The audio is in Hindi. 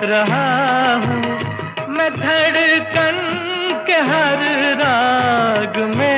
रहा हूँ मैं धड़कन के हर राग में।